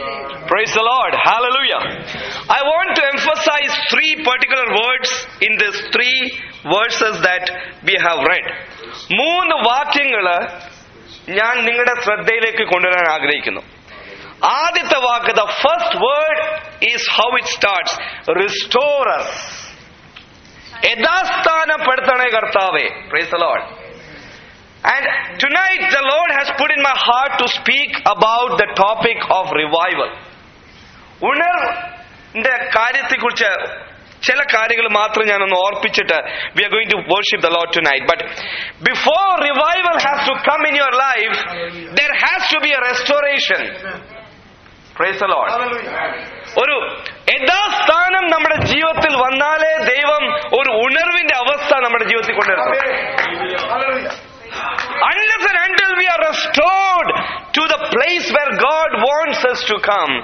Praise the Lord. Hallelujah. I want to emphasize three particular words in these three verses that we have read. മൂന്ന് വാക്യങ്ങള് ഞാൻ നിങ്ങളുടെ ശ്രദ്ധയിലേക്ക് കൊണ്ടുവരാൻ ആഗ്രഹിക്കുന്നു. ആദ്യത്തെ വാക്ക്, the first word is how it starts. Restore us. യഥാസ്ഥാനപ്പെടുത്തണേ കർത്താവേ. Praise the Lord. And tonight the Lord has put in my heart to speak about the topic of revival. ഉണർവിന്റെ കാര്യത്തെക്കുറിച്ച് ചില കാര്യങ്ങൾ മാത്രം ഞാനൊന്ന് ഓർപ്പിച്ചിട്ട് we are going to worship the Lord tonight. But before revival has to come in your life, there has to be a restoration. Praise the Lord. ഒരു യഥാസ്ഥാനം നമ്മുടെ ജീവിതത്തിൽ വന്നാലേ ദൈവം ഒരു ഉണർവിന്റെ അവസ്ഥ നമ്മുടെ ജീവിതത്തിൽ കൊണ്ടുവരും. Unless and until we are restored to the place where God wants us to come,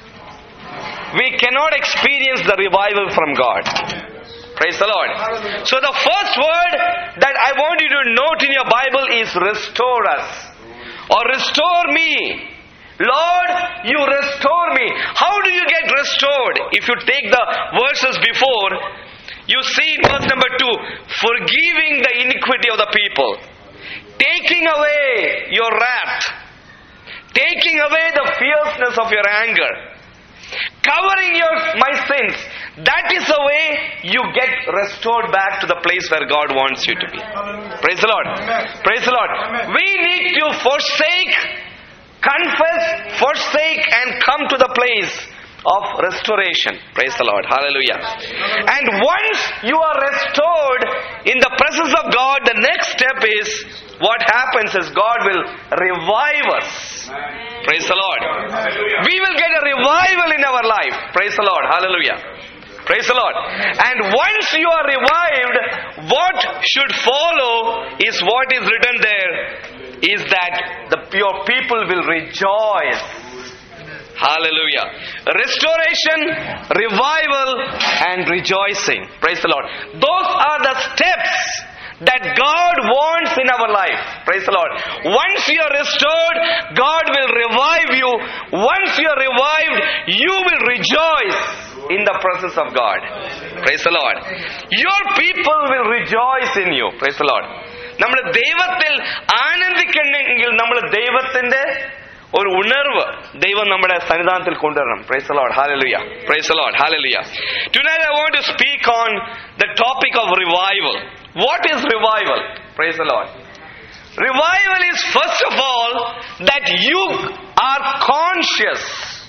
we cannot experience the revival from God. Praise the Lord. So the first word that I want you to note in your Bible is restore us, or restore me. Lord, you restore me. How do you get restored? If you take the verses before, you see in verse number 2, forgiving the iniquity of the people, taking away your wrath, taking away the fierceness of your anger, covering my sins. That is the way you get restored back to the place where God wants you to be. Praise the Lord. Praise the Lord. We need to forsake, confess, forsake, and come to the place of restoration. Praise the Lord. Hallelujah. And once you are restored in the presence of God, the next step is, what happens is God will revive us. Praise the Lord. We will get a revival in our life. Praise the Lord. Hallelujah. Praise the Lord. And once you are revived, what should follow is what is written there, is that your people will rejoice. Hallelujah. Restoration, revival, and rejoicing. Praise the Lord. Those are the steps that God wants in our life. Praise the Lord. Once you are restored, God will revive you. Once you are revived, you will rejoice in the presence of God. Praise the Lord. Your people will rejoice in you. Praise the Lord. നമ്മൾ ദൈവത്തിൽ ആനന്ദിക്കണമെങ്കിൽ നമ്മൾ ദൈവത്തിന്റെ ഒരു ഉണർവ് ദൈവം നമ്മുടെ സന്നിധാനത്തിൽ കൊണ്ടുവരണം. Praise the Lord. Hallelujah. Praise the Lord. Hallelujah. Tonight I want to speak on the topic of revival. What is revival? Praise the Lord. Revival is first of all that you are conscious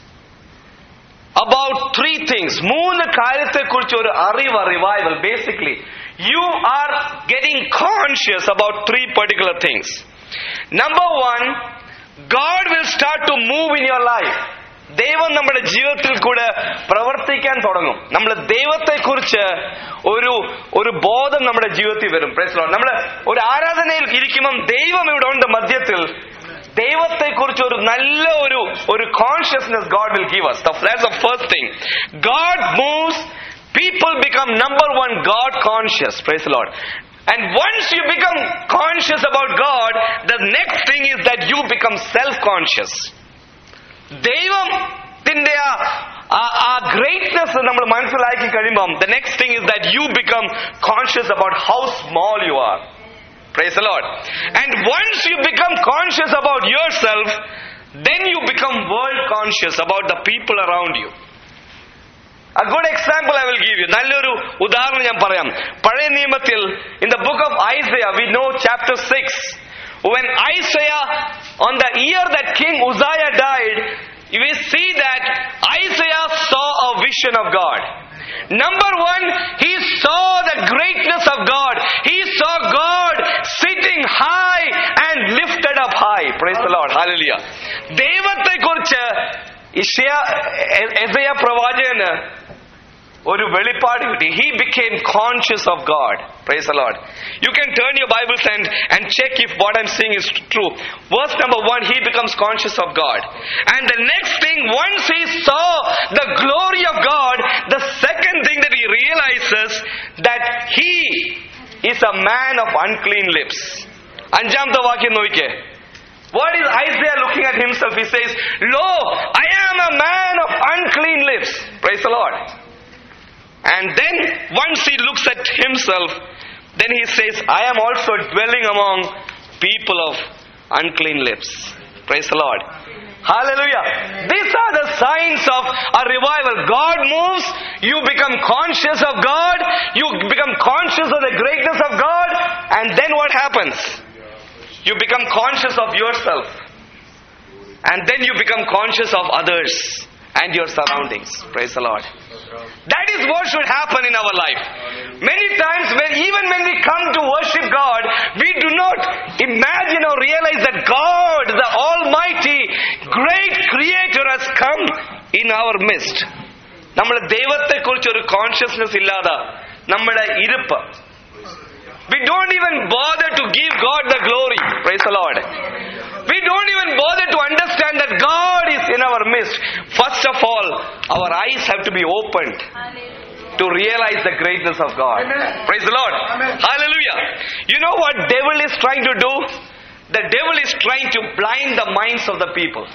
about three things. മൂന്ന് കാര്യത്തെക്കുറിച്ച് ഒരു അറിവ്, revival. Basically, you are getting conscious about three particular things. Number one, God will start to move in your life. ദൈവം നമ്മുടെ ജീവിതത്തിൽ കൂടെ പ്രവർത്തിക്കാൻ തുടങ്ങും. നമ്മൾ ദൈവത്തെക്കുറിച്ച് ഒരു ബോധം നമ്മുടെ ജീവിതത്തിൽ വരും. Praise the Lord. നമ്മൾ ഒരു ആരാധനയിൽ ഇരിക്കുമ്പോൾ ദൈവം ഇവിടെ ഉണ്ട് മധ്യത്തിൽ. ദൈവത്തെക്കുറിച്ച് ഒരു നല്ല ഒരു consciousness God will give us. That's the first thing. God moves, people become number one God conscious. Praise the Lord. And once you become conscious about God, the next thing is that you become self-conscious. ദൈവത്തിന്റെ ആ greatness നമ്മൾ മനസ്സിലാക്കി കഴിയുമ്പം the next thing is that you become conscious about how small you are. Praise the Lord. And once you become conscious about yourself, then you become world conscious about the people around you. A good example I will give you. നല്ലൊരു ഉദാഹരണം ഞാൻ പറയാം. പഴയ നിയമത്തിൽ in the book of Isaiah, we know chapter 6, when Isaiah, on the year that King Uzziah died, we see that Isaiah saw a vision of God. Number one, he saw the greatness of God. He saw God sitting high and lifted up high. Praise the Lord. Hallelujah. ദൈവത്തെക്കുറിച്ച് യെശയ്യാ പ്രവാചകന് ഒരു വെളിപ്പാട് കിട്ടി. He became conscious of God. Praise the Lord. You can turn your Bibles and check if what I'm saying is true. Verse number 1, he becomes conscious of God. And the next thing, once he saw the glory of God, the second thing that he realizes that he is a man of unclean lips. അഞ്ചാമത്തെ വാക്യം നോക്കിക്കേ. What is Isaiah looking at himself? He says, "Lo, I am a And then once he looks at himself, then he says, I am also dwelling among people of unclean lips. Praise the Lord. Hallelujah. These are the signs of a revival. God moves, you become conscious of God, you become conscious of the greatness of God, and then what happens? You become conscious of yourself. And then you become conscious of others and your surroundings. Praise the Lord. That is what should happen in our life. Many times, even when we come to worship God, we do not imagine or realize that God, the Almighty, great Creator, has come in our midst. നമ്മുടെ ദൈവത്തെക്കുറിച്ചൊരു consciousness ഇല്ലാതെ നമ്മുടെ ഇരിപ്പ്. We don't even bother to give God the glory. Praise the Lord. We don't even bother to understand that God is in our midst. First of all, our eyes have to be opened to realize the greatness of God. Amen. Praise the Lord. Amen. Hallelujah. You know what devil is trying to do? The devil is trying to blind the minds of the people.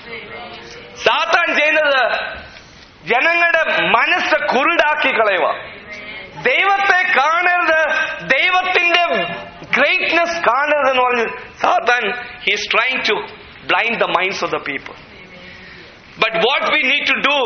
സാത്താൻ ചെയ്യുന്നത് ജനങ്ങളുടെ മനസ്സ് കുരുടാക്കി കളയുക. ദൈവത്തെ കാണരുത്, ദൈവത്തിന്റെ greatness കാണരുത് എന്ന് പറഞ്ഞ് സാത്താൻ he is trying to blind the minds of the people. But what we need to do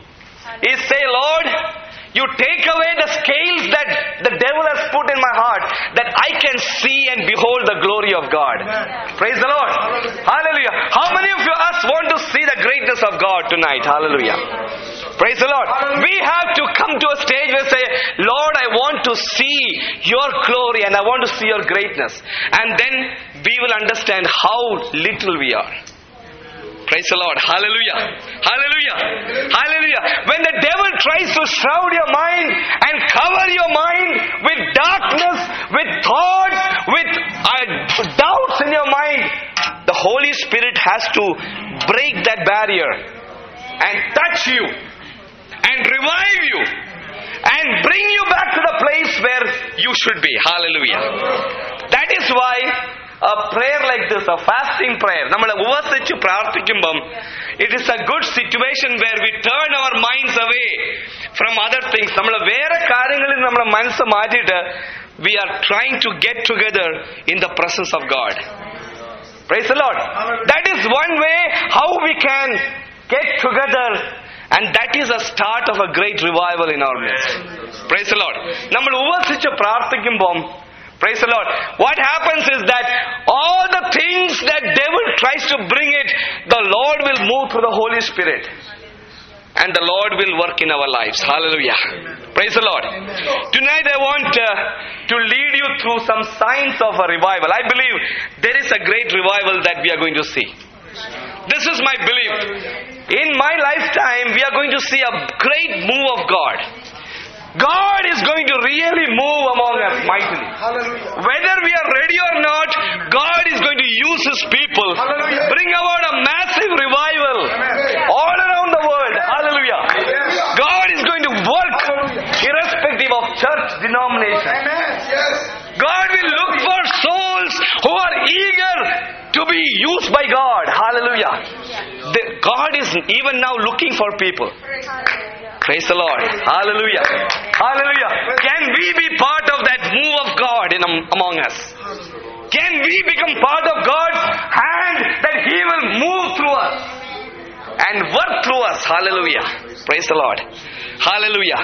is say, Lord, you take away the scales that the devil has put in my heart, that I can see and behold the glory of God. Amen. Praise the Lord. Hallelujah. How many of us want to see the greatness of God tonight? Hallelujah. Praise the Lord. We have to come to a stage where say, Lord, I want to see your glory and I want to see your greatness. And then we will understand how little we are. Praise the Lord. Hallelujah. Hallelujah. Hallelujah. When the devil tries to shroud your mind and cover your mind with darkness, with thoughts, with doubts in your mind, the Holy Spirit has to break that barrier and touch you and revive you and bring you back to the place where you should be. Hallelujah. That is why a prayer like this, a fasting prayer, നമ്മൾ ഉപവസിച്ച് പ്രാർത്ഥിക്കുമ്പം, it is a good situation where we turn our minds away from other things. നമ്മൾ വേറെ കാര്യങ്ങളിൽ നമ്മുടെ മനസ്സ് മാറ്റിയിട്ട് we are trying to get together in the presence of God. Praise the Lord. That is one way how we can get together, and that is a start of a great revival in our midst. Praise the Lord. നമ്മൾ ഉപവസിച്ച് പ്രാർത്ഥിക്കുമ്പം, praise the Lord, what happens is that all the things that devil tries to bring it, the Lord will move through the Holy Spirit and the Lord will work in our lives. Hallelujah. Praise the Lord. Tonight I want to lead you through some signs of a revival. I believe there is a great revival that we are going to see. This is my belief. In my lifetime we are going to see a great move of God. God is going to really move among us mightily. Hallelujah. Whether we are ready or not, God is going to use His people. Hallelujah. Bring about a massive revival. Amen. All around the world. Hallelujah. Yes. God is going to work irrespective of church denomination. Amen. Yes. God will look for souls who are eager to be used by God. Hallelujah. God is even now looking for people. Praise the Lord. Hallelujah. Hallelujah. Can we be part of that move of God among us? Can we become part of God's hand that He will move through us and work through us? Hallelujah. Praise the Lord. Hallelujah.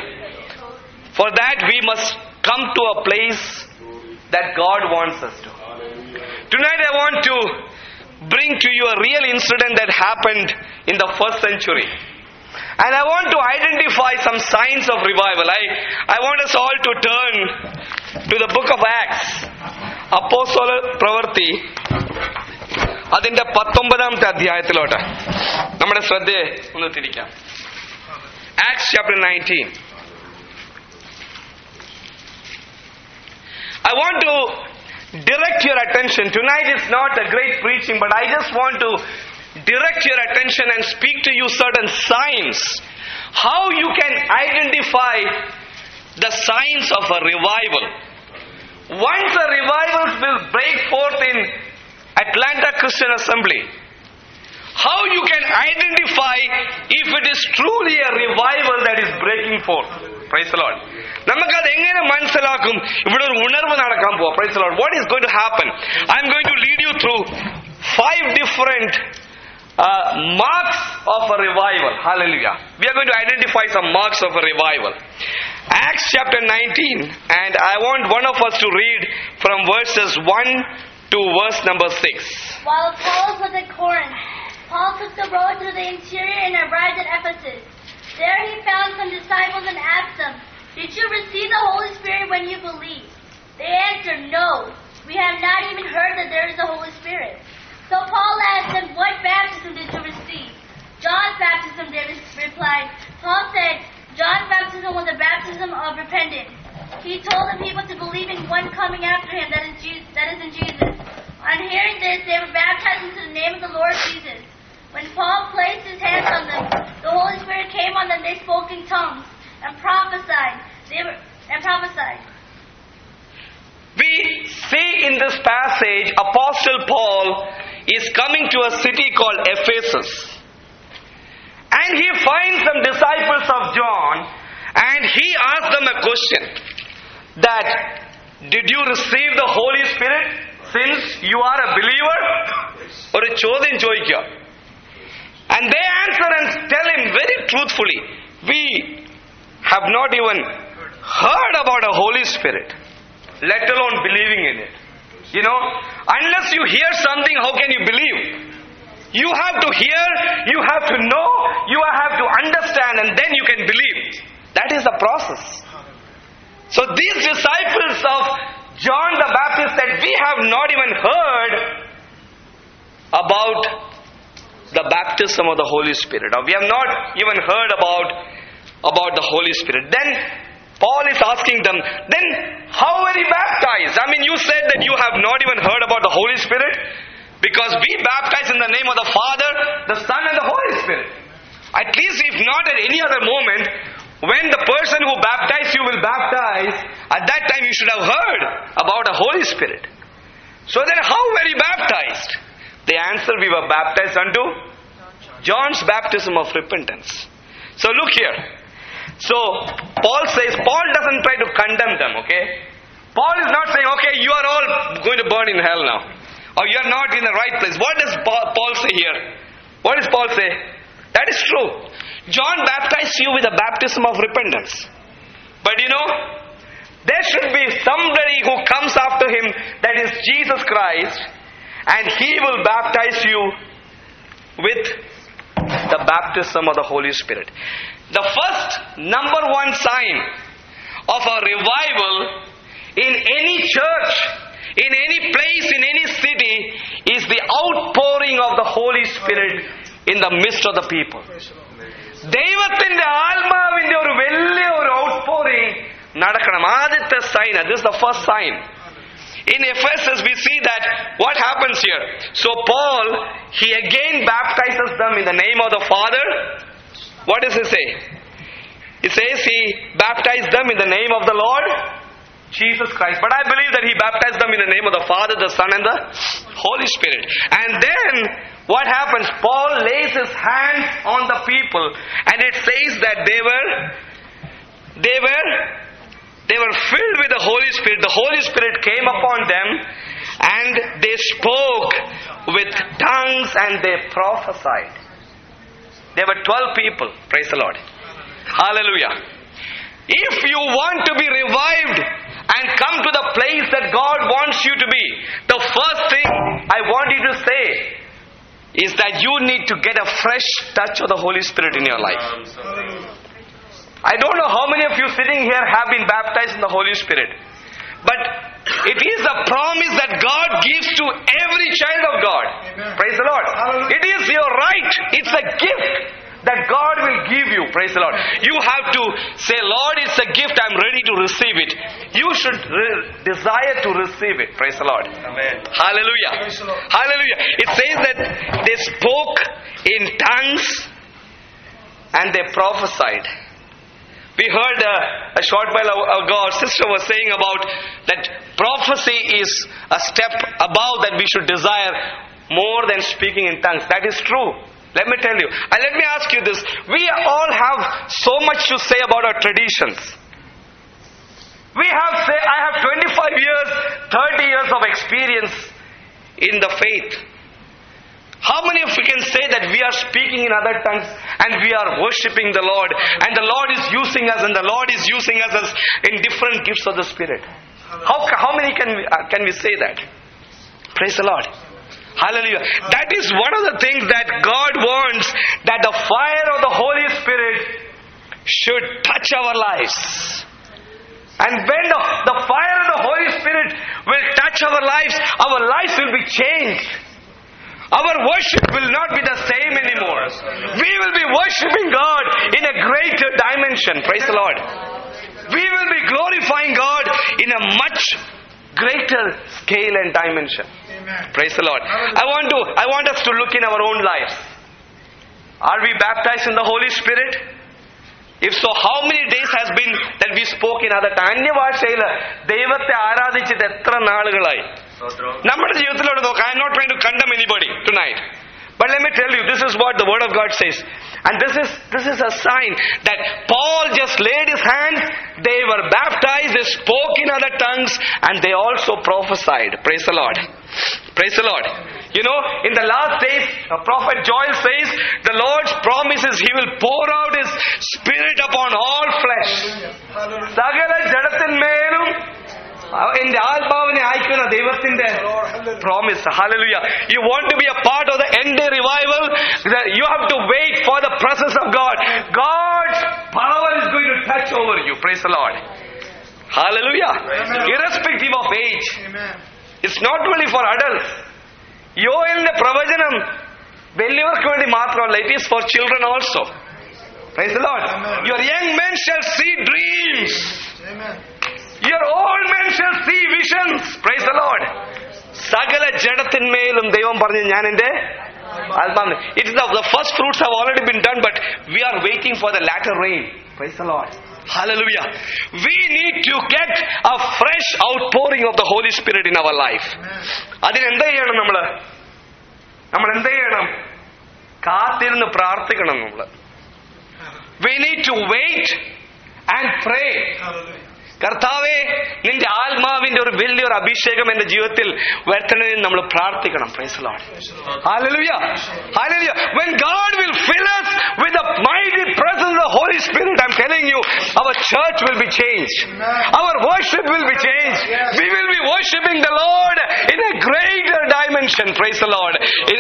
For that we must come to a place that God wants us to. Tonight I want to bring to you a real incident that happened in the first century. And I want to identify some signs of revival. I want us all to turn to the book of Acts. അപ്പോസ്തല പ്രവൃത്തി അതിന്റെ 19-ാമത്തെ അധ്യായത്തിലോട്ട് നമ്മുടെ ശ്രദ്ധയെ ഒന്ന് തിരിക്കാം. Acts chapter 19. I want to direct your attention. Tonight is not a great preaching, but I just want to direct your attention and speak to you certain signs. How you can identify the signs of a revival. Once a revival will break forth in Atlanta Christian Assembly, how you can identify if it is truly a revival that is breaking forth. Praise the Lord. നമുക്കത് എങ്ങനെ മനസ്സിലാക്കും? ഇവിടെ ഒരു ഉണർവ് നടക്കാൻ പോവാ. Praise the Lord. What is going to happen? I'm going to lead you through 5 different marks of a revival. Hallelujah. We are going to identify some marks of a revival. Acts chapter 19, and I want one of us to read from verses 1 to verse number 6. While Paul was at Corinth, Paul took the road through the interior and arrived at Ephesus. There he found some disciples and asked them, "Did you receive the Holy Spirit when you believed?" They answered, "No, we have not even heard that there is a Holy Spirit." So Paul asked them, "What baptism did you receive?" "John's baptism," they replied. Paul said, "John's baptism was a baptism of repentance. He told the people to believe in one coming after him, that is in Jesus." On hearing this, they were baptized into the name of the Lord Jesus. When Paul placed his hands on them, the Holy Spirit came on them. They spoke in tongues and prophesied. We see in this passage, Apostle Paul is coming to a city called Ephesus. And he finds some disciples of John, and he asks them a question. That, did you receive the Holy Spirit since you are a believer? ഒരു ചോദ്യം ചോദിക്കുക. And they answer and tell him very truthfully, we have not even heard about a Holy Spirit, let alone believing in it. You know, unless you hear something, how can you believe? You have to hear, you have to know, you have to understand, and then you can believe. That is the process. So these disciples of John the Baptist said, we have not even heard about the baptism of the Holy Spirit. Or we have not even heard about the Holy Spirit. Then Paul is asking them, then how were you baptized? I mean, you said that you have not even heard about the Holy Spirit, because we baptize in the name of the Father, the Son, and the Holy Spirit. At least if not at any other moment, when the person who baptized you will baptize, at that time you should have heard about the Holy Spirit. So then how were you baptized? They answered, we were baptized unto John's baptism of repentance. So look here. So Paul doesn't try to condemn them, okay? Paul is not saying, okay, you are all going to burn in hell now, or you are not in the right place. What does Paul say here? What does Paul say? That is true. John baptized you with a baptism of repentance. But you know, there should be somebody who comes after him, that is Jesus Christ, and he will baptize you with the baptism of the Holy Spirit. The first number one sign of a revival in any church, in any place, in any city, is the outpouring of the Holy Spirit in the midst of the people. ദൈവത്തിന്റെ ആത്മാവിന്റെ ഒരു വലിയ ഒരു outpouring നടക്കണം. ആദ്യത്തെ sign, this is the first sign. In Ephesus we see that what happens here. So Paul, he again baptizes them in the name of the Father. What does he say? He says he baptized them in the name of the Lord Jesus Christ. But I believe that he baptized them in the name of the Father, the Son, and the Holy Spirit. And then what happens? Paul lays his hands on the people, and it says that they were filled with the Holy Spirit. The Holy Spirit came upon them, and they spoke with tongues and they prophesied. There were 12 people. Praise the Lord. Hallelujah. If you want to be revived and come to the place that God wants you to be, the first thing I want you to say is that you need to get a fresh touch of the Holy Spirit in your life. I don't know how many of you sitting here have been baptized in the Holy Spirit, but it is a promise that God gives to every child of God. Amen. Praise the Lord. Hallelujah. It is your right. It's a gift that God will give you. Praise the Lord. You have to say, Lord, it's a gift. I'm ready to receive it. You should desire to receive it. Praise the Lord. Amen. Hallelujah. Hallelujah. It says that they spoke in tongues and they prophesied. We heard a short while ago, our sister was saying about that prophecy is a step above that we should desire more than speaking in tongues. That is true. Let me tell you. And let me ask you this. We all have so much to say about our traditions. I have 25 years, 30 years of experience in the faith. How many of you can say that we are speaking in other tongues and we are worshipping the Lord and the Lord is using us and the Lord is using us as in different gifts of the Spirit? How many can we say that? Praise the Lord. Hallelujah. That is one of the things that God wants, that the fire of the Holy Spirit should touch our lives. And when the fire of the Holy Spirit will touch our lives will be changed. Our worship will not be the same anymore. We will be worshiping God in a greater dimension. Praise the Lord. We will be glorifying God in a much greater scale and dimension. Amen. Praise the Lord. I want us to look in our own lives. Are we baptized in the Holy Spirit? If so, how many days has been that we spoke in other tongue? അന്യഭാഷയില് ദൈവത്തെ ആരാധിച്ചിട്ട് എത്ര നാളുകളായി? നമ്മുടെ ജീവിതത്തിലോട്ട് നോക്കാം. I am not trying to condemn anybody tonight. But let me tell you, this is what the Word of God says. And this is a sign that Paul just laid his hands, they were baptized, they spoke in other tongues, and they also prophesied. Praise the Lord. Praise the Lord. You know, in the last days, Prophet Joel says, the Lord's promises, He will pour out His Spirit upon all flesh. Sagala jadatinmelum എന്റെ ആത്മാവിനെ അയക്കുന്ന ദൈവത്തിന്റെ promise. Hallelujah. You want to be a part of the end day revival? You have to wait for the presence of God. God's power is going to touch over you. Praise the Lord. Hallelujah. Amen. Irrespective of age. Amen. It's not only for adults. യോയലിന്റെ പ്രവചനം വലിയവർക്ക് വേണ്ടി മാത്രമല്ല. It is for children also. Praise the Lord. Amen. Your young men shall see dreams. Amen. Your old men shall see visions. Praise the Lord. സകല ജഡത്തിന്മേലും ദൈവം പറഞ്ഞു ഞാൻ എന്റെ ആത്മാവിനെ. It is the first fruits have already been done, but we are waiting for the latter rain. Praise the Lord. Hallelujah. We need to get a fresh outpouring of the Holy Spirit in our life. അതിന് എന്താ ചെയ്യണം? നമ്മൾ എന്താ ചെയ്യണം? കാത്തിരുന്ന് പ്രാർത്ഥിക്കണം നമ്മൾ. We need to wait and pray. കർത്താവേ, നിന്റെ ആത്മാവിന്റെ ഒരു വലിയൊരു അഭിഷേകം എന്റെ ജീവിതത്തിൽ വരുത്തണമെന്ന് നമ്മൾ പ്രാർത്ഥിക്കണം. Praise the Lord. Hallelujah. Hallelujah. When God will fill us with the mighty presence of the Holy Spirit, I'm telling you, our church will be changed. Our worship will be changed. We will be worshiping the Lord in a greater dimension. Praise the Lord.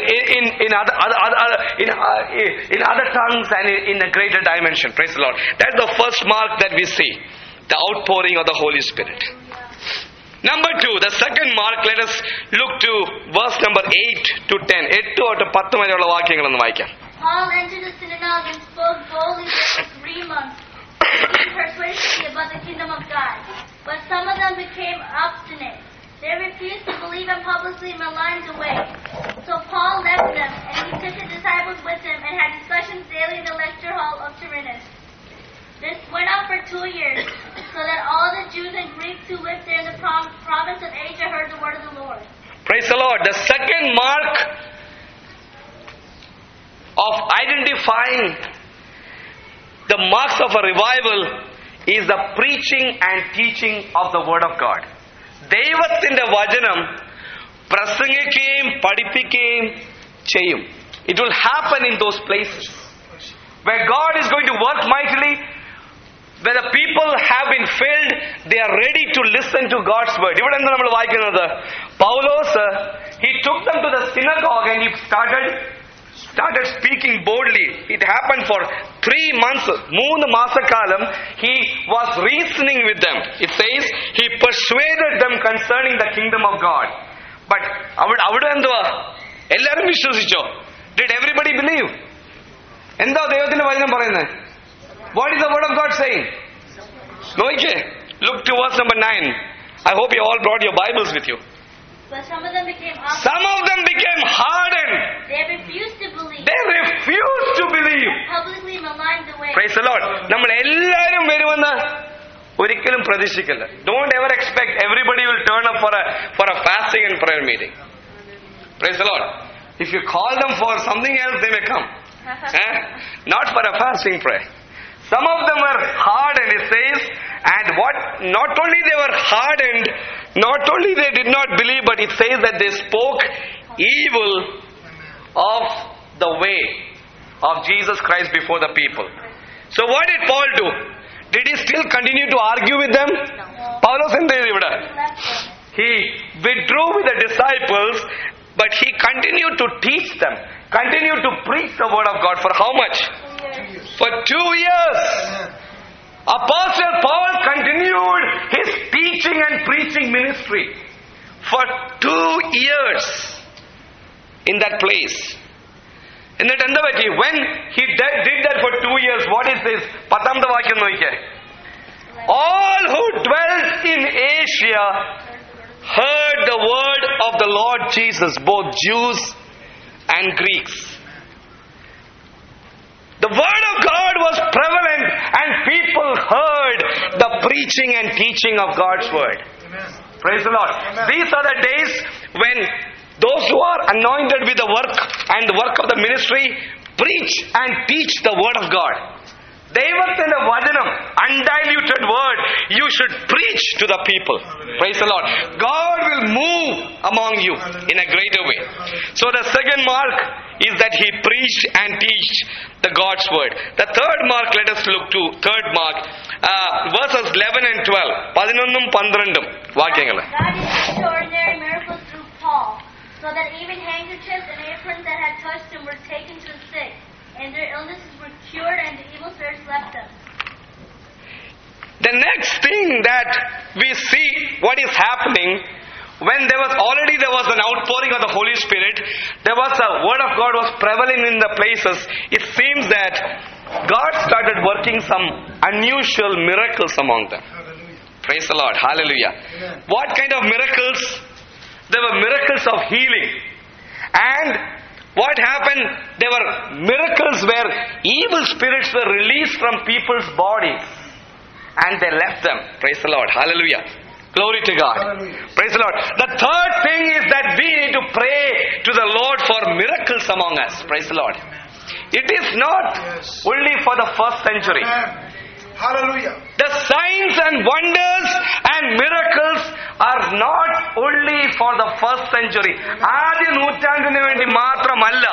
In other tongues and in a greater dimension. Praise the Lord. That's the first mark that we see. The outpouring of the Holy Spirit. Number 2, the second mark, let us look to verse number 8 to 10. 8 to 10 വരെയുള്ള വാക്യങ്ങളൊന്ന് വായിക്കാം. Paul entered the synagogue and spoke boldly there for 3 months, preaching persuasively about the kingdom of God. But some of them became obstinate. They refused to believe and publicly maligned the way. So Paul left them, and he took his disciples with him and had discussions daily in the lecture hall of Tyrannus. This went on for 2 years, so that all the Jews and Greeks who lived there in the province of Asia heard the word of the Lord. Praise the Lord. The second mark of identifying the marks of a revival is the preaching and teaching of the word of God. ദൈവത്തിന്റെ വചനം പ്രസംഗിക്കുകയും പഠിപ്പിക്കുകയും ചെയ്യും. It will happen in those places where God is going to work mightily. Where the people have been filled, they are ready to listen to God's word. ഇവിടെ എന്താ നമ്മൾ വായിക്കുന്നത്? പൗലോസ്, he took them to the synagogue and he started speaking boldly. It happened for 3 months. 3 മാസക്കാലം he was reasoning with them. It says he persuaded them concerning the kingdom of God. But അവിടെ എന്തുവാ? എല്ലാവരും വിശ്വസിച്ചോ? Did everybody believe? എന്താ ദൈവത്തിന്റെ വചനം പറയുന്നത്? What is the word of God saying? നോക്കിക്കേ. Look to verse number 9. I hope you all brought your Bibles with you. But some of them became hardened. They refused to believe. Publicly maligned the way. Praise the Lord. നമ്മൾ എല്ലാവരും വരുമെന്ന് ഒരിക്കലും പ്രതീക്ഷിക്കില്ല. Don't ever expect everybody will turn up for a fasting and prayer meeting. Praise the Lord. If you call them for something else, they may come. Not for a fasting prayer. Some of them were hardened, it says. And not only they were hardened, not only they did not believe, but it says that they spoke evil of the way of Jesus Christ before the people. So what did Paul do? Did he still continue to argue with them? Paulos endu ivida. He withdrew with the disciples, but he continued to teach them, continued to preach the word of God for how much? For 2 years. Apostle Paul continued his teaching and preaching ministry for 2 years in that place. എന്നിട്ട് എന്താ പറ്റി? When he did that for 2 years, what is this? 10th വാക്യം നോക്കിയേ. All who dwelt in Asia heard the word of the Lord Jesus, both Jews and Greeks. The word of God was prevalent and people heard the preaching and teaching of God's word. Amen. Praise the Lord. Amen. These are the days when those who are anointed with the work and the work of the ministry preach and teach the word of God. ദൈവത്തിന്റെ വചനം, undiluted word, you should preach to the people. Praise the Lord. God will move among you in a greater way. So the second mark is that he preached and teached the God's word. The third mark, let us look to third mark, verses 11 and 12. 11 12 വാക്യങ്ങൾ. God did extraordinary miracles through Paul, so that even handkerchiefs and aprons that had touched him were taken to the sick, and their illnesses were cured, and the evil spirits left them. The next thing that we see what is happening, when there was an outpouring of the Holy Spirit, there was a word of God was prevalent in the places. It seems that God started working some unusual miracles among them. Hallelujah. Praise the Lord. Hallelujah. Amen. What kind of miracles? There were miracles of healing. And what happened? There were miracles where evil spirits were released from people's bodies and they left them. Praise the Lord. Hallelujah. Glory to God. Hallelujah. Praise the Lord. The third thing is that we need to pray to the Lord for miracles among us. Praise the Lord. It is not only for the first century. Amen. Hallelujah. The signs and wonders and miracles are not only for the first century. ആദ്യ നൂറ്റാണ്ടിന് വേണ്ടി മാത്രമല്ല.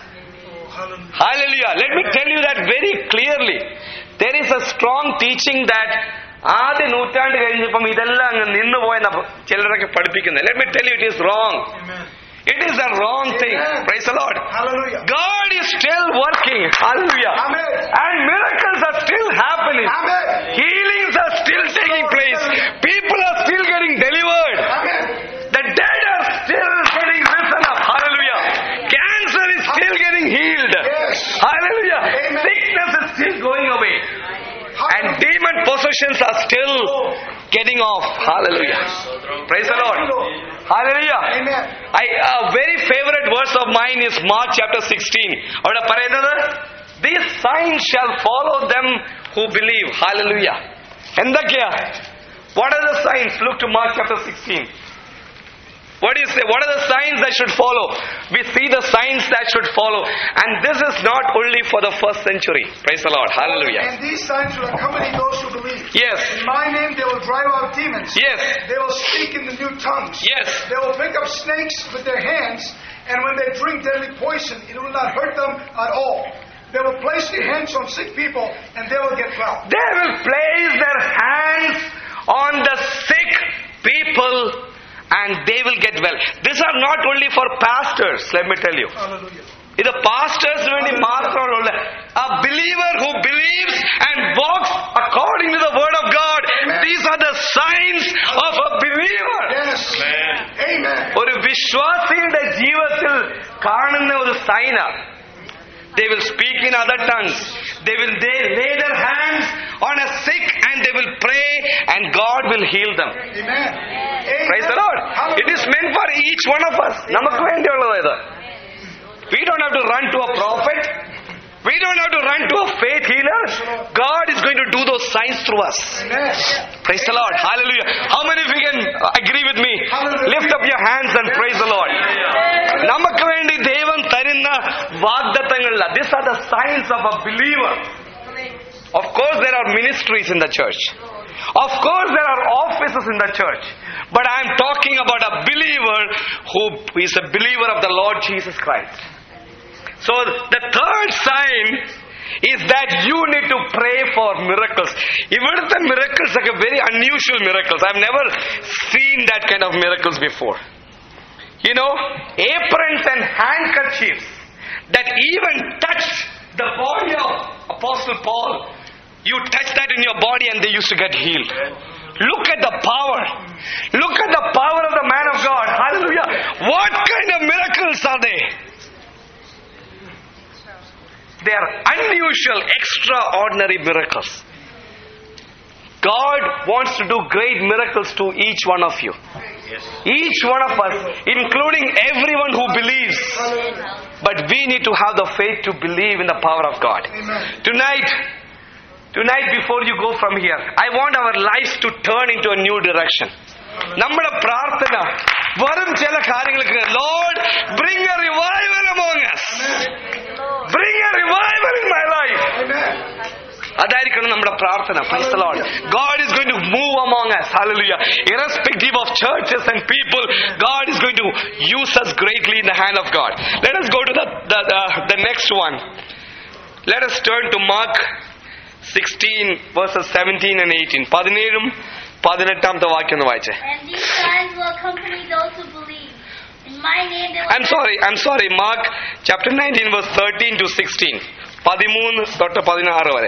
Hallelujah. Let me tell you that very clearly. There is a strong teaching that ആദ്യ നൂറ്റാണ്ട് കഴിഞ്ഞപ്പം ഇതെല്ലാം അങ്ങ് നിന്നുപോയെന്ന ചിലരൊക്കെ പഠിപ്പിക്കുന്നത്. Let me tell you, it is wrong. It is a wrong thing. Praise the Lord. Hallelujah. God is still working. Hallelujah. Amen. And miracles are still happening. Amen. Healings are still taking place. People are still getting delivered. Amen. The dead are still getting risen up. Hallelujah. Cancer is still getting healed. Yes. Hallelujah. Amen. Sickness is still going away. And demon possessions are still getting off. Hallelujah. Praise the Lord. Hallelujah. Amen. A very favorite verse of mine is Mark chapter 16. അവിടെ പറയുന്നത്, these signs shall follow them who believe. Hallelujah. എന്തൊക്കെയാ? What are the signs? Look to Mark chapter 16. What do you say? What are the signs that should follow? We see the signs that should follow. And this is not only for the first century. Praise the Lord. Hallelujah. And these signs will accompany those who believe. Yes. In my name they will drive out demons. Yes. They will speak in the new tongues. Yes. They will pick up snakes with their hands, and when they drink deadly poison, it will not hurt them at all. They will place their hands on sick people, and they will get well. They will place their hands on the sick people, and they will get well. These are not only for pastors, let me tell you. Hallelujah. ഇത് പാസ്റ്റേഴ്സിന് വേണ്ടി മാത്രമുള്ള a believer who believes and walks according to the word of God. Amen. These are the signs of a believer. Yes. Amen. ഒരു വിശ്വാസിയുടെ ജീവിതത്തിൽ കാണുന്ന ഒരു സൈനാണ്. They will speak in other tongues. They lay their hands on a sick and they will pray and God will heal them. Amen. Praise the Lord. It is meant for each one of us. നമുക്ക് വേണ്ടിയുള്ളത് ഇത്. We don't have to run to a prophet. We don't have to run to a faith healer. God is going to do those signs through us. Amen. Praise the Lord. Hallelujah. How many of you can agree with me? Hallelujah. Lift up your hands and praise the Lord. നമുക്ക് വേണ്ടി ദൈവം തരുന്ന വാഗ്ദത്തങ്ങളില്ല. These are the signs of a believer. Of course, are ministries in the church. Of course, there are offices in the church. But I am talking about a believer who is a believer of the Lord Jesus Christ. So the third sign is that you need to pray for miracles. Even the miracles are very unusual miracles. I've never seen that kind of miracles before. Aprons and handkerchiefs that even touch the body of Apostle Paul. You touch that in your body and they used to get healed. Look at the power. Look at the power of the man of God. Hallelujah. What kind of miracles are they? They are unusual, extraordinary miracles. God wants to do great miracles to each one of you. Each one of us, including everyone who believes. But we need to have the faith to believe in the power of God. Tonight, before you go from here, I want our lives to turn into a new direction. നമ്മുടെ പ്രാർത്ഥന വെറും ചില കാര്യങ്ങൾക്ക്, Lord, bring a revival among us. Bring a revival in my life. അതായിരിക്കണം നമ്മുടെ പ്രാർത്ഥന. Praise the Lord. God is going to move among us. Hallelujah. Irrespective of churches and people, God is going to use us greatly in the hand of God. Let us go to the next one. Let us turn to Mark 16 verses 17 and 18. 17 18ാമത്തെ വാക്യം ഒന്ന് വായിച്ചേ. And these signs will accompany those who believe. In my name they will... I'm sorry. Mark chapter 19 verse 13 to 16. 13 തൊട്ട് 16 വരെ.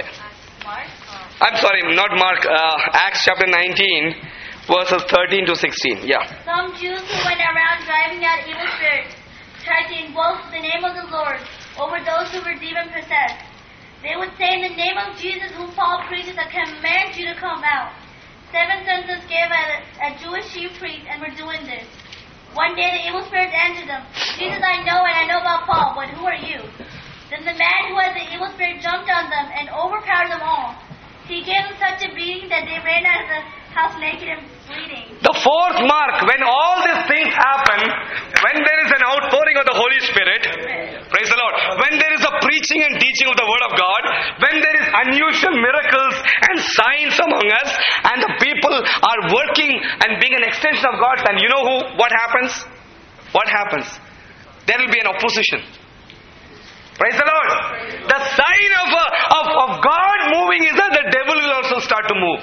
I'm sorry, not Mark. Acts chapter 19 verses 13 to 16. Yeah. Some Jews who went around driving out evil spirits tried to invoke the name of the Lord over those who were demon possessed. They would say, in the name of Jesus whom Paul preaches, I command you to come out. 7 census gave a Jewish chief priest and were doing this. One day the evil spirits answered them, Jesus I know and I know about Paul, but who are you? Then the man who had the evil spirit jumped on them and overpowered them all. He gave them such a beating that they ran out of the house naked and bleeding. The fourth mark, when all these things happen, when there is an outpouring of the Holy Spirit, praise the Lord, when there is a preaching and teaching of the Word of God, when there is unusual miracles and signs among us, and the people are working and being an extension of God's hand, you know what happens? What happens? There will be an opposition. Praise the Lord. The sign of God moving is that the devil will also start to move.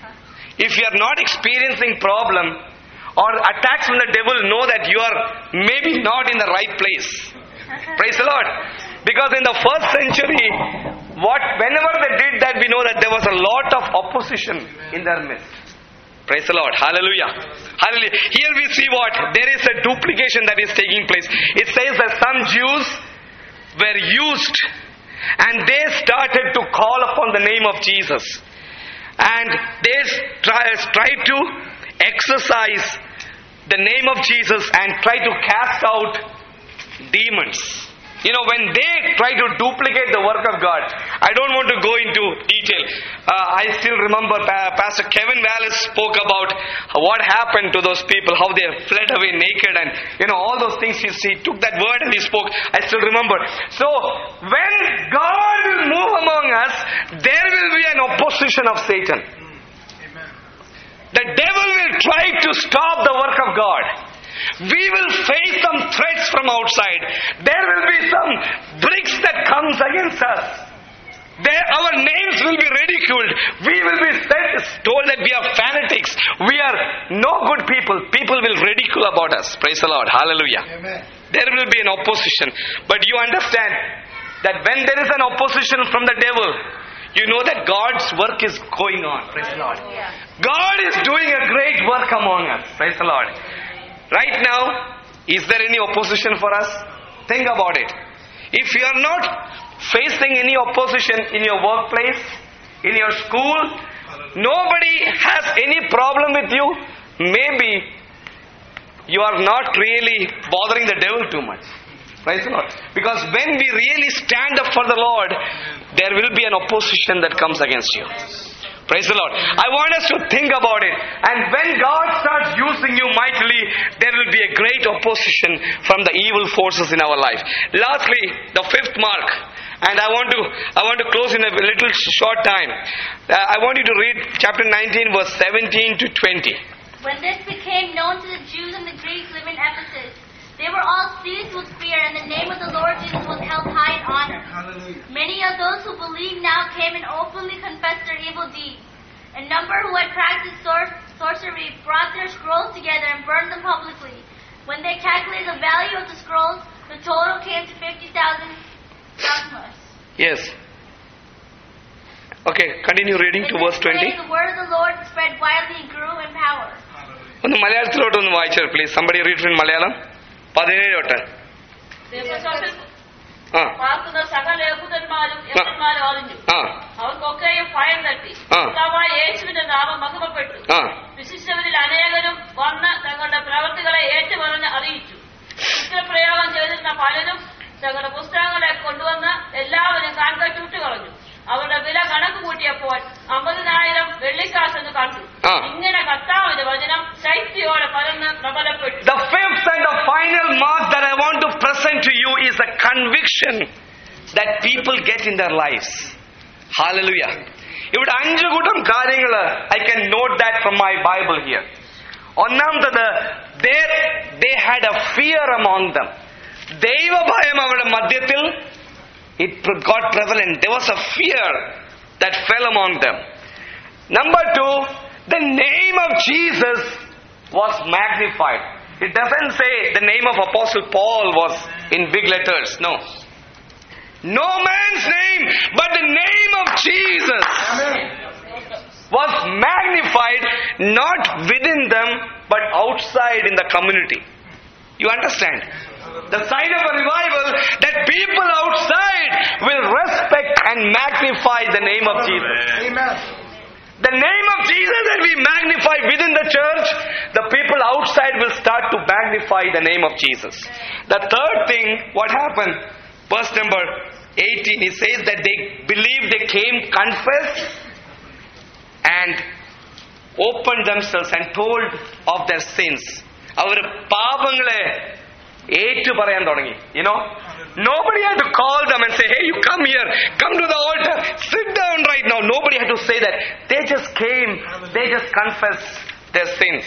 If you are not experiencing problem or attacks from the devil, know that you are maybe not in the right place. Praise the Lord. Because in the first century, whenever they did that, we know that there was a lot of opposition in their midst. Praise the Lord. Hallelujah. Hallelujah. Here we see what? There is a duplication that is taking place. It says that some Jews were used and they started to call upon the name of Jesus. And they tried to exercise the name of Jesus and try to cast out demons. When they try to duplicate the work of God, I don't want to go into detail. I still remember Pastor Kevin Wallace spoke about what happened to those people, how they fled away naked and all those things. He took that word and he spoke. I still remember. So when God will move among us, there will be an opposition of Satan. The devil will try to stop the work of God. We will face some threats from outside. There will be some bricks that comes against us. Our names will be ridiculed. We will be told that we are fanatics. We are no good people. People will ridicule about us. Praise the Lord. Hallelujah. Amen. There will be an opposition. But you understand that when there is an opposition from the devil, you know that God's work is going on. Praise the Lord. God is doing a great work among us. Praise the Lord. Right now, is there any opposition for us? Think about it. If you are not facing any opposition in your workplace, in your school, nobody has any problem with you, maybe you are not really bothering the devil too much. Praise the Lord. Because when we really stand up for the Lord, there will be an opposition that comes against you. Praise the Lord. I want us to think about it. And when God starts using you mightily, there will be a great opposition from the evil forces in our life. Lastly, the fifth mark. And I want to close in a little short time. I want you to read chapter 19, verse 17 to 20. When this became known to the Jews and the Greeks living in Ephesus, they were all seized with fear, and the name of the Lord Jesus was held high in honor. Hallelujah. Many of those who believed now came and openly confessed their evil deeds. A number who had practiced sorcery brought their scrolls together and burned them publicly. When they calculated the value of the scrolls, the total came to 50,000 drachmas. Yes. Okay, continue reading to verse 20. The word of the Lord spread widely and grew in power. ഒന്ന് മലയാളത്തിലോട്ടൊന്ന് വായിച്ചാൽ please. Somebody read in Malayalam. 17 തൊട്ട്. പാർക്കുന്ന സകല യഹൂദന്മാരും യഹൂദന്മാരും അറിഞ്ഞു. അവർക്കൊക്കെയും ഭയം തട്ടി. യേശുവിന്റെ നാമം മഹിമപ്പെട്ടു. വിശിഷ്ടവരിൽ അനേകരും വന്ന് തങ്ങളുടെ പ്രവർത്തികളെ ഏറ്റുപറഞ്ഞ് അറിയിച്ചു. കുറ്റപ്രയോഗം ചെയ്തിരുന്ന പലരും തങ്ങളുടെ പുസ്തകങ്ങളെ കൊണ്ടുവന്ന് എല്ലാവരും കാൺകെട്ടു കളഞ്ഞു. അവരുടെ വില കണക്ക് കൂട്ടിയപ്പോൾ 50,000 വെള്ളിക്കാശെന്ന് കണ്ടു. ഇങ്ങനെ കർത്താവിന്റെ വചനം ശൈത്യോടെ പരന്ന് പ്രബലപ്പെട്ടു. The fifth and the final mark that I want to present to you is a conviction that people get in their lives. Hallelujah. ഇവിടെ 5 കൂട്ടം കാര്യങ്ങൾ I can note that from my Bible here. ഒന്നാമത്, they had a fear among them. ദൈവഭയം അവരുടെ മധ്യത്തിൽ it got prevalent. There was a fear that fell among them. Number 2, the name of Jesus was magnified. It doesn't say the name of Apostle Paul was in big letters. No. No man's name, but the name of Jesus was magnified, not within them, but outside in the community. You understand? The sign of a revival, that people outside will respect and magnify the name of Jesus. Amen. The name of Jesus that we magnify within the church, the people outside will start to magnify the name of Jesus. The third thing, what happened? Verse number 18, he says that they believed, they came, confessed, and opened themselves and told of their sins. Our പാപങ്ങളെ ഏറ്റു പറയാൻ തുടങ്ങി. You know, nobody had to call them and say, hey, you come here, come to the altar, sit down right now. Nobody had to say that. They just came, they just confessed their sins.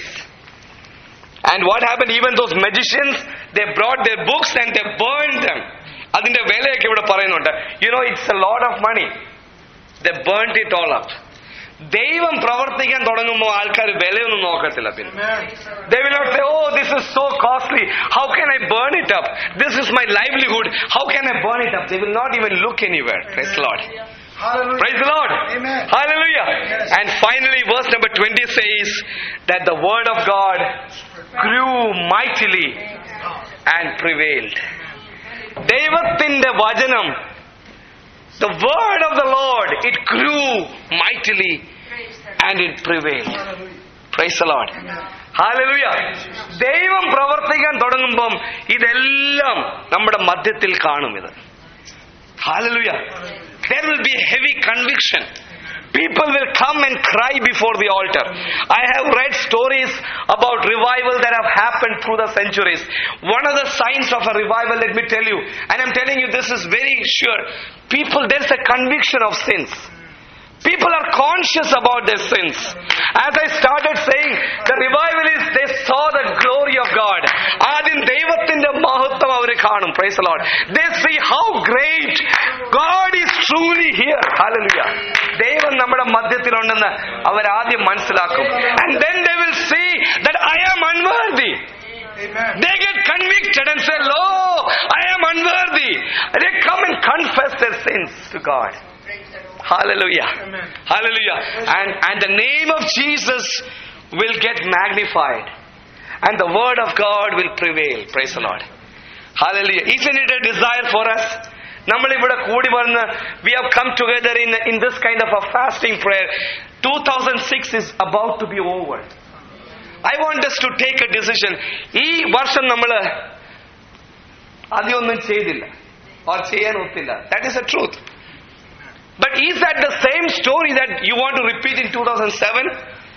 And what happened? Even those magicians, they brought their books and they burned them. അതിന്റെ വിലയൊക്കെ ഇവിടെ പറയുന്നുണ്ട്. You know, it's a lot of money. They burnt it all up. ദൈവം പ്രവർത്തിക്കാൻ തുടങ്ങുമ്പോൾ ആൾക്കാർ വിലയൊന്നും നോക്കത്തില്ല. പിന്നെ they will not say, oh, this is so costly, how can I burn it up, this is my livelihood, how can I burn it up? They will not even look anywhere. Praise the Lord. Hallelujah. Praise the Lord. Amen. Hallelujah. Yes. And finally verse number 20 says that the word of God grew mightily and prevailed. ദൈവത്തിന്റെ വചനം, the word of the Lord, it grew mightily and it prevailed. Praise the Lord. Hallelujah. ദൈവം പ്രവർത്തിക്കാൻ തുടങ്ങുമ്പം ഇതെല്ലാം നമ്മുടെ മധ്യത്തിൽ കാണും. ഇത് Hallelujah. There will be heavy conviction. People will come and cry before the altar. I have read stories about revival that have happened through the centuries. One of the signs of a revival, let me tell you, and I'm telling you this is very sure, there's a conviction of sins. People are conscious about their sins. As I started saying, the revivalists, they saw the glory of God. ആദ്യം ദൈവത്തിന്റെ മഹത്വം അവർ കാണും. Praise the Lord. They see how great God is truly here. Hallelujah. ദൈവം നമ്മുടെ മധ്യത്തിലുണ്ടെന്ന് അവർ ആദ്യം മനസ്സിലാക്കും. And then they will see that I am unworthy. Amen. They get convicted and say, Lo, I am unworthy. They come and confess their sins to God. Hallelujah. Amen. Hallelujah. And the name of Jesus will get magnified. And the word of God will prevail. Praise the Lord. Hallelujah. Isn't it a desire for us? നമ്മളിവിടെ കൂടി വന്ന് we have come together in this kind of a fasting prayer. 2006 is about to be over. I want us to take a decision. ഈ വർഷം നമ്മൾ അധികമൊന്നും ചെയ്തില്ല, or ചെയ്യാൻ ഒത്തില്ല. That is the truth. But is that the same story that you want to repeat in 2007?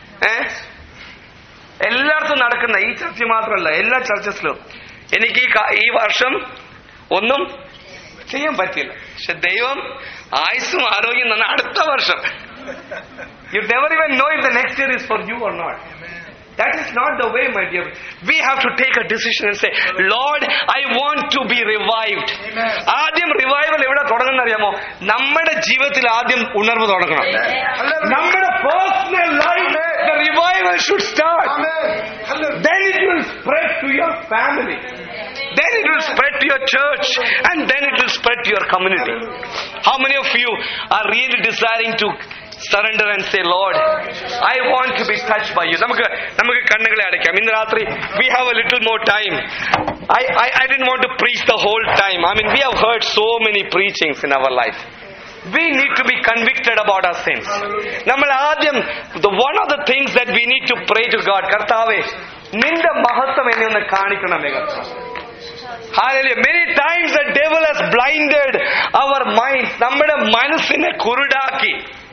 എല്ലായിടത്തും നടക്കുന്ന, ഈ ചർച്ച മാത്രമല്ല, എല്ലാ ചർച്ചസിലും എനിക്ക് ഈ വർഷം ഒന്നും ചെയ്യാൻ പറ്റില്ല. പക്ഷെ ദൈവം ആയുസ്സും ആരോഗ്യം തന്ന അടുത്ത വർഷം. You never even know if the next year is for you or not. That is not the way, my dear. We have to take a decision and say, Lord, I want to be revived. ആദ്യം revival എവിടെ തുടങ്ങുന്ന അറിയാമോ? നമ്മുടെ ജീവിതത്തിൽ ആദ്യം ഉണർവ് തുടങ്ങണം. നമ്മുടെ personal life the revival should start. Then it will spread to your family. Then it will spread to your church, and then it will spread to your community. How many of you are really desiring to surrender and say, Lord, I want to be touched by you? നമുക്ക് കണ്ണുകളെ അടയ്ക്കാം. ഇന്ന് രാത്രി we have a little more time. I didn't want to preach the whole time. I mean, we have heard so many preachings in our life. We need to be convicted about our sins. നമ്മൾ ആദ്യം one of the things that we need to pray to God, കർത്താവേ നിന്റെ മഹത്വം എന്നെ ഒന്ന് കാണിക്കണമേ കർത്താവേ. Hallelujah. Many times the devil has blinded our minds. നമ്മുടെ മനസ്സിനെ കുരുടാക്കി.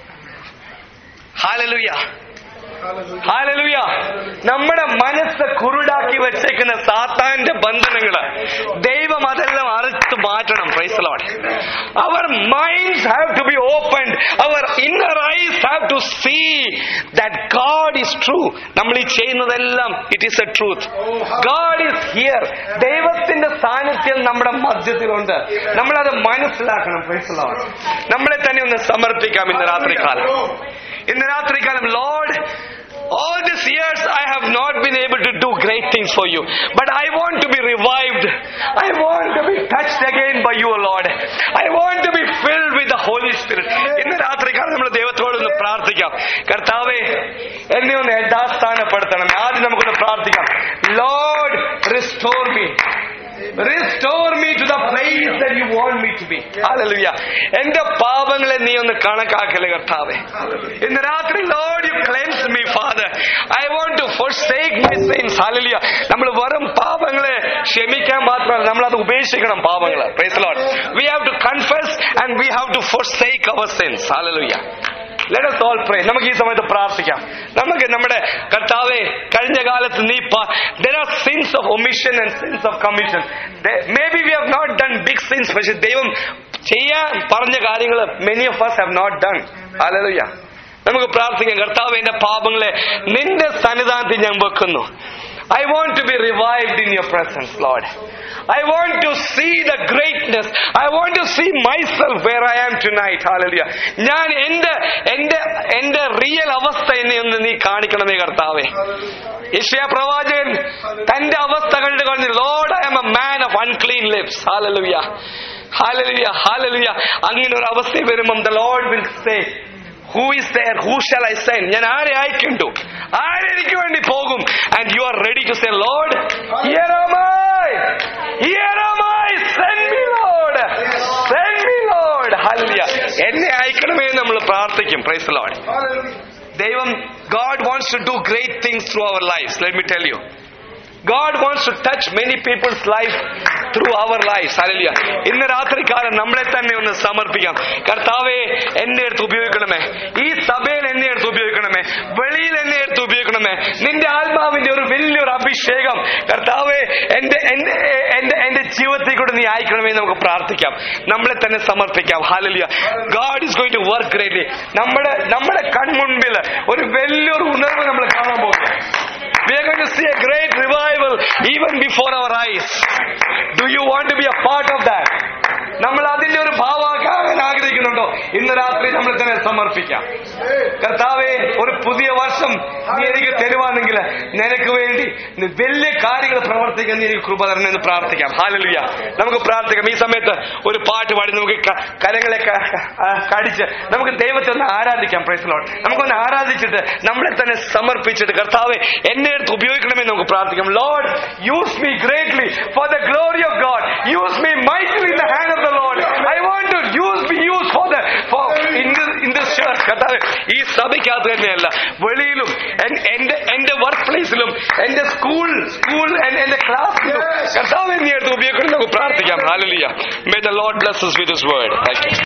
Hallelujah. Hallelujah. നമ്മുടെ മനസ്സ് കുരുടാക്കി വെച്ചേക്കുന്ന സാത്താന്റെ ബന്ധനങ്ങള് ദൈവം അതെല്ലാം അറുത്ത് മാറ്റണം. Praise the Lord. Our minds have to be opened. Our inner eyes have to see that God is true. നമ്മൾ ഈ ചെയ്യുന്നതെല്ലാം it is a truth. God is here. ദൈവത്തിന്റെ സാന്നിധ്യം നമ്മുടെ മധ്യത്തിലുണ്ട്. നമ്മളത് മനസ്സിലാക്കണം. Praise the Lord. നമ്മളെ തന്നെ ഒന്ന് സമർപ്പിക്കാം ഇന്ന് രാത്രികാലം. ഇന്ന് രാത്രികാലം, Lord, all these years I have not been able to do great things for you, but I want to be revived. I want to be touched again by you, Lord. I want to be filled with the Holy Spirit. ഇന്ന് രാത്രികാലം നമ്മൾ ദൈവത്തോടൊന്ന് പ്രാർത്ഥിക്കാം. കർത്താവേ എന്നെ ഒന്ന് യഥാസ്ഥാനപ്പെടുത്തണം. ആദ്യം നമുക്കൊന്ന് പ്രാർത്ഥിക്കാം. Lord, restore me. Restore me to the place that you want me to be. Hallelujah. എന്റെ പാപങ്ങളെ നീ ഒന്ന് കണക്കാക്കല്ലേ കർത്താവേ. ഇന്ന് രാത്രി, Lord, you cleanse me, Father. I want to forsake my sins. Hallelujah. നമ്മൾ വെറും പാപങ്ങളെ ക്ഷമിക്കാൻ മാത്രമല്ല, നമ്മൾ അത് ഉപേക്ഷിക്കണം പാപങ്ങളെ. Praise the Lord. We have to confess and we have to forsake our sins. Hallelujah. Let us all pray. നമുക്ക് ഈ സമയത്ത് പ്രാർത്ഥിക്കാം. നമുക്ക് നമ്മുടെ കർത്താവേ കഴിഞ്ഞ കാലത്ത് നീ there are sins of omission and sins of commission. Maybe we have not done big sins, പക്ഷെ ദൈവം ചെയ്യാൻ പറഞ്ഞ കാര്യങ്ങൾ many of us have not done. Hallelujah. നമുക്ക് പ്രാർത്ഥിക്കാം. കർത്താവേ എന്റെ പാപങ്ങളെ നിന്റെ സന്നിധാനത്തിൽ ഞാൻ വെക്കുന്നു. I want to be revived in your presence, Lord. I want to see the greatness. I want to see myself where I am tonight. Hallelujah. ഞാൻ എന്റെ റിയൽ അവസ്ഥ എന്നെ ഒന്ന് നീ കാണിക്കണമേ കർത്താവേ. യെശയ്യാ പ്രവാചകൻ തന്റെ അവസ്ഥ കണ്ടു പറഞ്ഞു, Lord, I am a man of unclean lips. Hallelujah. Hallelujah. Hallelujah. അങ്ങനെ ഒരു അവസ്ഥ വരുമ്പം the Lord will say, Who is there? Who shall I send? ഞാൻ ആരെ അയക്കണ്ടു? ആരെനിക്ക് വേണ്ടി പോകും? And you are ready to say, Lord, here am I. Here am I. Send me, Lord. Send me, Lord. Hallelujah. എന്നെ അയക്കണമേ നമ്മൾ പ്രാർത്ഥിക്കും. Praise the Lord. ദൈവം, God wants to do great things through our lives. Let me tell you. God wants to touch many people's life through our lives. Hallelujah. ഇന്ന് രാത്രികാലം നമ്മളെ തന്നെ ഒന്ന് സമർപ്പിക്കാം. കർത്താവേ എന്നെ എടുത്ത് ഉപയോഗിക്കണമേ. ഈ സഭയിൽ എന്നെ എടുത്ത് ഉപയോഗിക്കണമേ. വെളിയിൽ എന്നെ എടുത്ത് ഉപയോഗിക്കണമേ. നിന്റെ ആത്മാവിന്റെ ഒരു വലിയൊരു അഭിഷേകം കർത്താവേ എന്റെ ജീവിതത്തിൽ കൂടെ നീ അയക്കണമേ. നമുക്ക് പ്രാർത്ഥിക്കാം. നമ്മളെ തന്നെ സമർപ്പിക്കാം. Hallelujah. God is going to work greatly. നമ്മുടെ കൺമുൻപിൽ ഒരു വലിയൊരു ഉണർവ് നമ്മൾ കാണാൻ പോകും. We are going to see a great revival even before our eyes. Do you want to be a part of that? നമ്മൾ അതിന്റെ ഒരു ഭാഗമാകാൻ ആഗ്രഹിക്കുന്നുണ്ടോ? ഇന്ന് രാത്രി നമ്മൾ തന്നെ സമർപ്പിക്കാം. കർത്താവേ ഒരു പുതിയ വർഷം നീ എനിക്ക് തരുവാണെങ്കിൽ നിനക്ക് വേണ്ടി വലിയ കാര്യങ്ങൾ പ്രവർത്തിക്കാൻ നീ എനിക്ക് കൃപ തരണമെന്ന് പ്രാർത്ഥിക്കാം. ഹല്ലേലൂയ. നമുക്ക് പ്രാർത്ഥിക്കാം. ഈ സമയത്ത് ഒരു പാട്ട് പാടി നമുക്ക് കരങ്ങളെ കടിച്ച് നമുക്ക് ദൈവത്തെ ഒന്ന് ആരാധിക്കാം. Praise the Lord. നമുക്കൊന്ന് ആരാധിച്ചിട്ട് നമ്മളെ തന്നെ സമർപ്പിച്ചിട്ട് കർത്താവേ എന്നെ എടുത്ത് ഉപയോഗിക്കണമെന്ന് നമുക്ക് പ്രാർത്ഥിക്കാം. Lord, use me greatly for the glory of God. Use me mightily in the hand of the Lord. I want to be used in this church. കർത്താവേ ഈ സഭയ്ക്കകത്ത് തന്നെയല്ല, വെളിയിലും എന്റെ വർക്ക് പ്ലേസിലും എന്റെ സ്കൂൾ എന്റെ ക്ലാസ്സിലും കർത്താവേ നീ എടുത്ത് ഉപയോഗിക്കണം നമുക്ക് പ്രാർത്ഥിക്കാം. Hallelujah. May the Lord bless us with His word. Thank you.